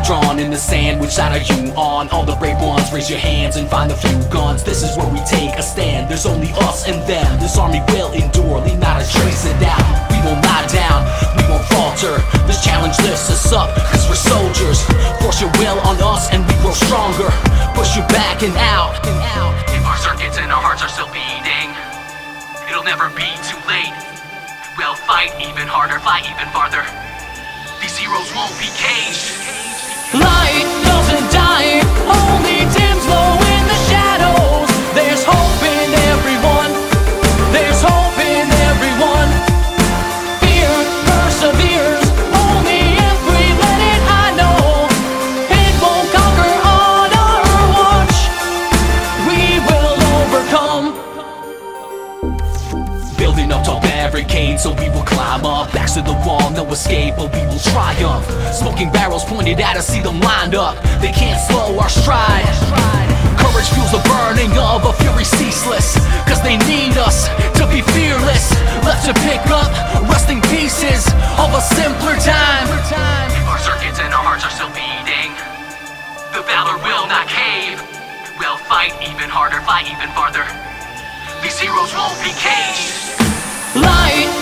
drawn in the sand. Which side are you on? All the brave ones, raise your hands and find a few guns. This is where we take a stand. There's only us and them. This army will endure, leave not a trace of doubt. We won't lie down, we won't falter. This challenge lifts us up, cause we're soldiers. Force your will on us and we grow stronger. Push you back and out. If our circuits and our hearts are still beating, it'll never be too late. We'll fight even harder, fly even farther. These heroes won't be caged. Light doesn't die, only dims low in the shadows. There's hope in everyone, there's hope in everyone. Fear perseveres, only if we let it. I know it won't conquer on our watch. We will overcome. Building up tall barricades so we will climb up. Backs to the wall, no escape, but we will triumph. Smoking barrels pointed at us, see them lined up. They can't slow our stride. Courage fuels the burning of a fury ceaseless, cause they need us to be fearless. Left to pick up rusting pieces of a simpler time. If our circuits and our hearts are still beating, the valor will not cave. We'll fight even harder, fly even farther. These heroes won't be caged. Light